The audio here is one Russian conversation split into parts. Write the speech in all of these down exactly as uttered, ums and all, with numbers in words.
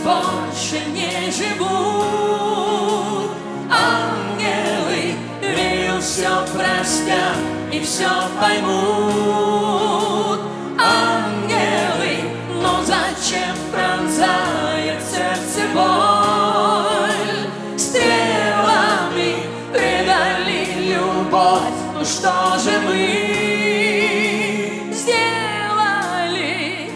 больше не живут. Ангелы, верю, все простят и все поймут. Ангелы, но зачем пронзает сердце боль? Стрелами предали любовь, ну что же мы сделали?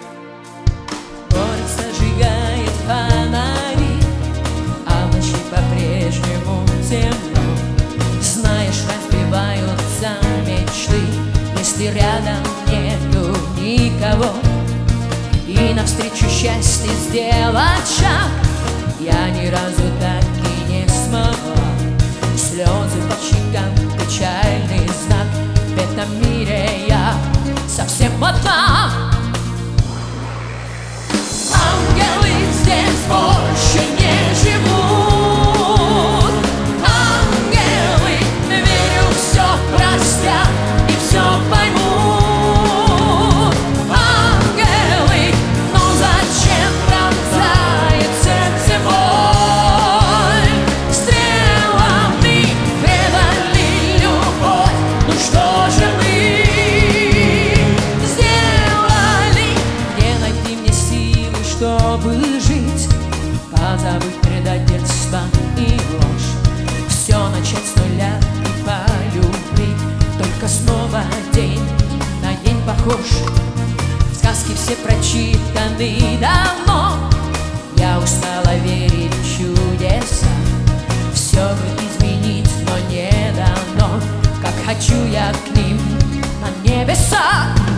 Город сожигает фонари, а в ночи по-прежнему темно. Знаешь, разбиваются мечты, если рядом нету никого. И навстречу счастью сделать шаг я ни разу так и не смогла. Слезы по щекам, печальный знак. В этом мире я совсем одна. Ангелы здесь больше не живут. Ангелы, верю, все простят и все поймут. Ангелы, но зачем пронзает сердце боль? Стрелами предали любовь, ну что же мы сделали? Где найти мне силы, чтобы жить, позабыть предательство и ложь, все начать с нуля и полюбить? Только снова день на день похож. Сказки все прочитаны давно. Я устала верить в чудеса. Все бы изменить, но не дано. Как хочу я к ним на небеса.